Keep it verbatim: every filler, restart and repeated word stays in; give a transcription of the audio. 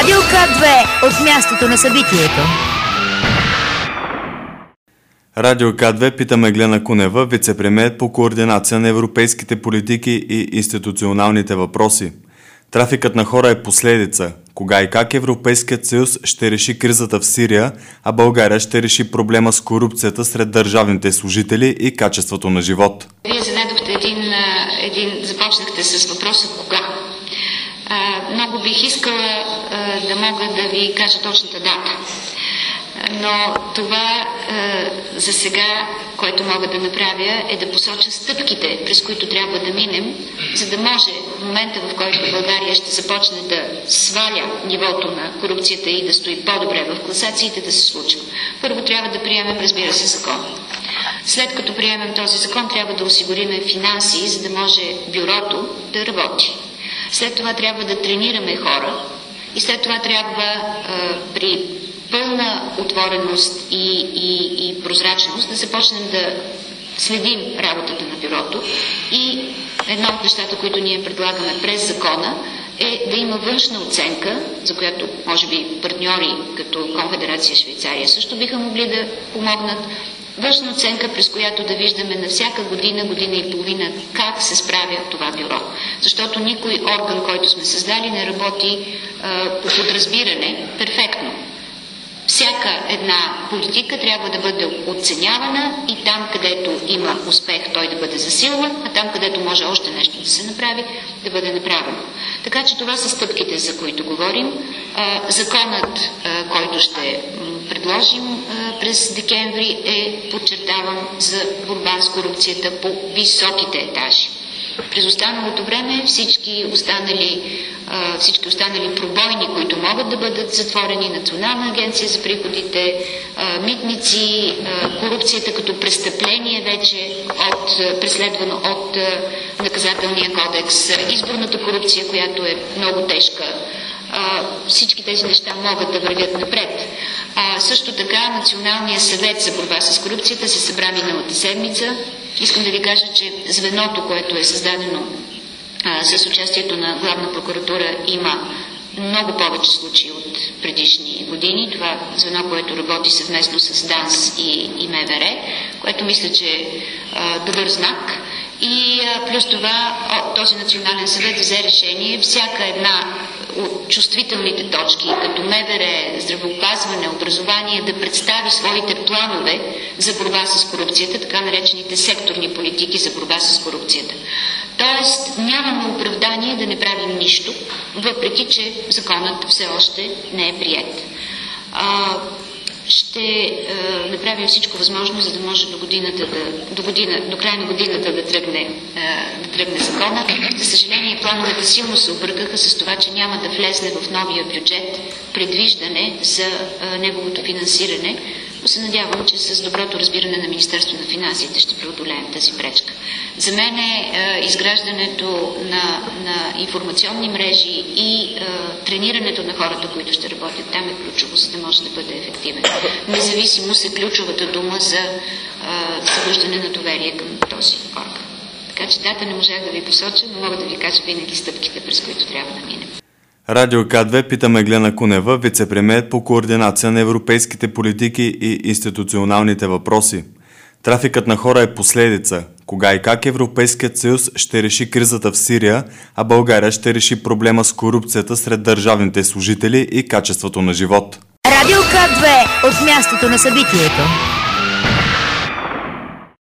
Радио К две от мястото на събитието. Радио К две пита Меглена Кунева, вице-премиер по координация на европейските политики и институционалните въпроси. Трафикът на хора е последица. Кога и как Европейският съюз ще реши кризата в Сирия, а България ще реши проблема с корупцията сред държавните служители и качеството на живот? Вие зададохте един, един започнахте с въпроса кога. А, много бих искала а, да мога да ви кажа точната дата. Но това а, за сега, което мога да направя, е да посоча стъпките, през които трябва да минем, за да може в момента, в който България ще започне да сваля нивото на корупцията и да стои по-добре в класациите, да се случва. Първо трябва да приемем, разбира се, закон. След като приемем този закон, трябва да осигурим финанси, за да може бюрото да работи. След това трябва да тренираме хора и след това трябва а, при пълна отвореност и, и, и прозрачност да започнем да следим работата на бюрото. И едно от нещата, които ние предлагаме през закона, е да има външна оценка, за която може би партньори като Конфедерация Швейцария също биха могли да помогнат. Външна оценка, през която да виждаме на всяка година, година и половина как се справя това бюро. Защото никой орган, който сме създали, не работи а, по подразбиране перфектно. Всяка една политика трябва да бъде оценявана и там, където има успех, той да бъде засилван, а там, където може още нещо да се направи, да бъде направено. Така че това са стъпките, за които говорим. Законът, който ще предложим през декември, е, подчертавам, за борба с корупцията по високите етажи. През останалото време всички останали, всички останали пробойни, които могат да бъдат затворени, Национална агенция за приходите, митници, корупцията като престъпление вече от, преследвано от наказателния кодекс, изборната корупция, която е много тежка, всички тези неща могат да вървят напред. А, също така Националният съвет за борба с корупцията се събра миналата седмица. Искам да ви кажа, че звеното, което е създадено а, с участието на Главна прокуратура, има много повече случаи от предишни години. Това звено, което работи съвместно с ДАНС и, и МВР, което мисля, че е а, добър знак. И а, плюс това този Национален съвет взе решение всяка една от чувствителните точки, като МВР, здравеопазване, образование, да представи своите планове за борба с корупцията, така наречените секторни политики за борба с корупцията. Тоест нямаме оправдание да не правим нищо, въпреки че законът все още не е приет. А, ще е, направим всичко възможно, за да може до годината да, до, година, до края на годината да тръгне, е, да тръгне закона. За съжаление, плановете силно се объркаха с това, че няма да влезне в новия бюджет предвиждане за е, неговото финансиране, но се надявам, че с доброто разбиране на Министерството на финансите ще преодолеем тази пречка. За мен е, е изграждането на, на информационни мрежи и е, тренирането на хората, които ще работят там, е ключово, за да може да бъде ефективен. Независимост е ключовата дума за събуждане на доверие към този орган. Така че дата не можах да ви посоча, но мога да ви кажа винаги стъпките, през които трябва да минем. Радио К две пита Меглена Кунева, вице-премиер по координация на европейските политики и институционалните въпроси. Трафикът на хора е последица. Кога и как Европейският съюз ще реши кризата в Сирия, а България ще реши проблема с корупцията сред държавните служители и качеството на живот? Радио К две от мястото на събитието.